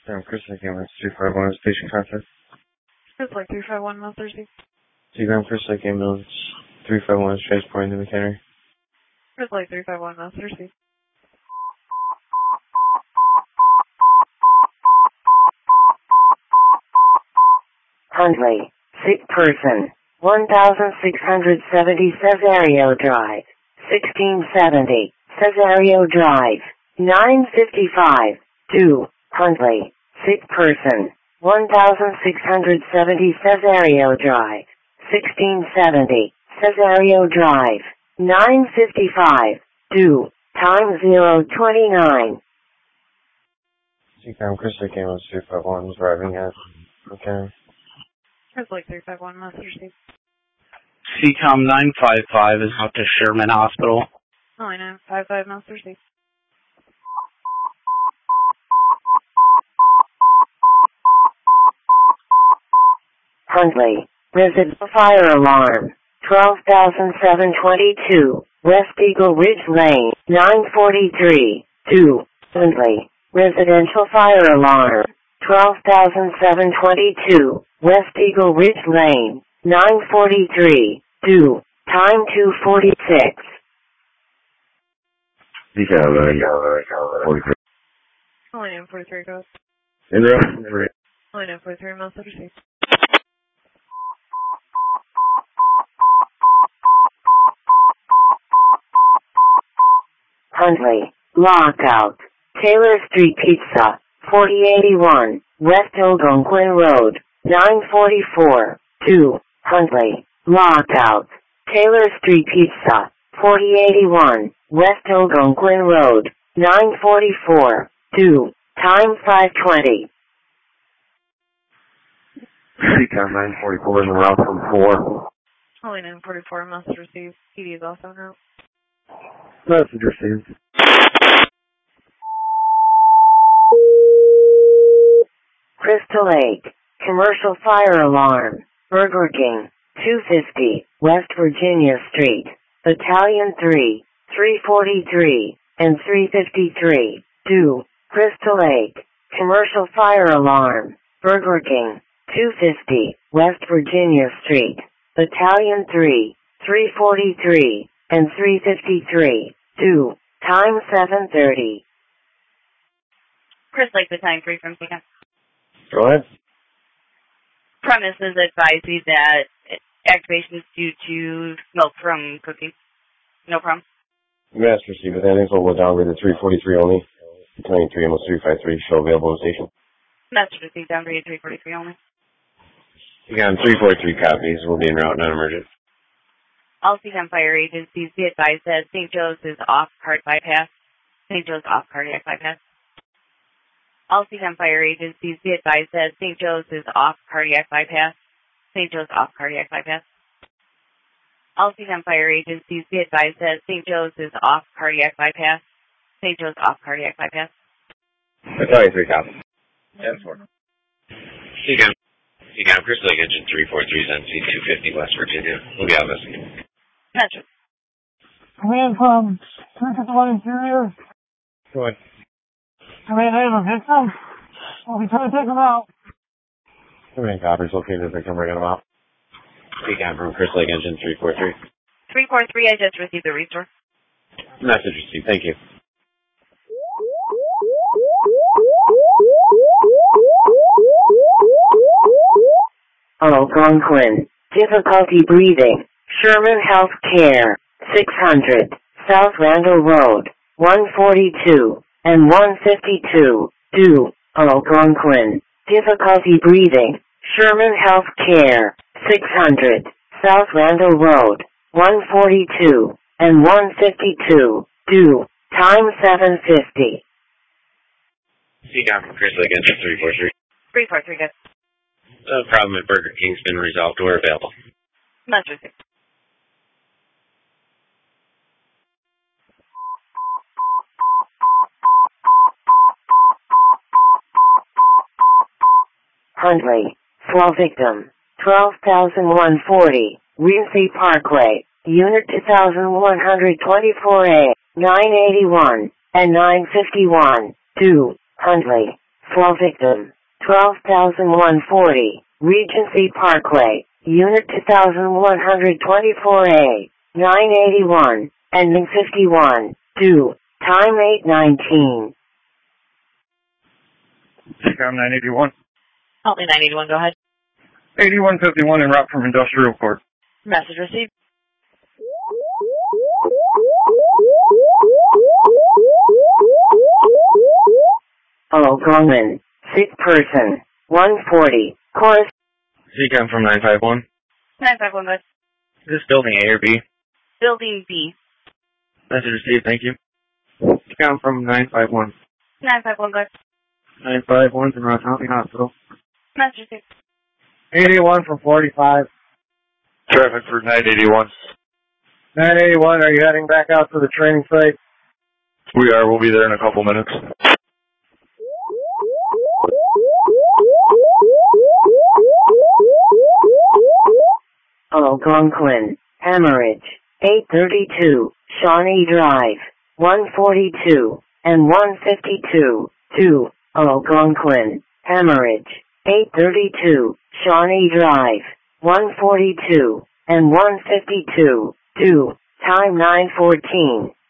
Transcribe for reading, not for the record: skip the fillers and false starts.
Chris, I came with 351 station contact. It's like 351 Mount Thursday. Chris, I came with 351 transporting the McHenry. It's like 351 Mount Thursday. Huntley, sick person, 1670 Cesario Drive, 1670, Cesario Drive, 955, 2, Huntley, sick person, 1670 Cesario Drive, 1670, Cesario Drive, 955, 2, time 029. Chris, I came with 351 driving at McHenry. It's like 351 Mount Thursday. CCOM 955 is out to Sherman Hospital. 9955 Mount Thursday. Huntley, residential fire alarm, 12,722, West Eagle Ridge Lane, 943, 2, Huntley, residential fire alarm, 12,722, West Eagle Ridge Lane, 943, 2, time 246. CCOM 943. 9943 goes. Interrupt. 9943 Mount Thursday. Huntley, lockout, Taylor Street Pizza, 4081, West Algonquin Road, 944, 2, Huntley, lockout, Taylor Street Pizza, 4081, West Algonquin Road, 944, 2, time 520. CCOM 944 is en route from 4. 9944 Must receive. PD is also en route. Message received. Crystal Lake, commercial fire alarm, Burger King, 250, West Virginia Street, Battalion 3, 343, and 353, 2, Crystal Lake, commercial fire alarm, Burger King, 250, West Virginia Street, Battalion 3, 343, and 353, 2, time 7:30. Chris Lake, Battalion 3 from CCOM. Go ahead. Premises advises that activation is due to smoke from cooking. No problem. Mass received. That info will downgrade to 343 only. Battalion 3, almost 353. Show available on station. Message received, downgrade 343 only. CCOM 343 copies. Will be en route, non-emergent. All CCOM fire agencies be advised that St. Joe's is off card bypass. St. Joe's off cardiac bypass. All CCOM fire agencies be advised that St. Joe's is off cardiac bypass. St. Joe's off cardiac bypass. All CCOM fire agencies be advised that St. Joe's is off cardiac bypass. St. Joe's off cardiac bypass. Battalion 3 copies. 10-4. CCOM Crystal Lake Engine 343 is MC 250 West Virginia. We'll be out investigating. Message. Command from 351 Interior. Go ahead. Command, I have a victim. I'll be trying to take him out. How many copies located the victim? Bringing them out. CCOM from Crystal Lake Engine 343. 343, I just received the restore. Message received. Thank you. Algonquin, difficulty breathing, Sherman Health Care, 600, South Randall Road, 142, and 152, 2, Algonquin, difficulty breathing, Sherman Health Care, 600, South Randall Road, 142, and 152, 2, time 7:50. CCOM from Crystal Lake Engine 343. 343, good. The problem at Burger King's been resolved. We're available. Message received. Huntley, fall victim, 12,140, Rincey Parkway, Unit 2124A, 981, and 951, 2, Huntley, 4 victim. 12,140. Regency Parkway. Unit 2124A. 981. Ending 51. 2. Time 8:19. CCOM 981. Helpline 981, go ahead. 8151 en route from Industrial Court. Message received. Hello, Gorman. Sick person. 140. Chorus. CCOM from 951. 951, go ahead. Is this building A or B? Building B. Message received, thank you. CCOM from 951. 951, go ahead. 951 en route to Huntley Hospital. Message received. 81 from 45. Traffic for 981. 981, are you heading back out to the training site? We are. We'll be there in a couple minutes. Hello, Algonquin. Hemorrhage. 832. Shawnee Drive. 142 and 152. 2. Algonquin. Hemorrhage. 832. Shawnee Drive. 142 and 152. 2. Time 9:14.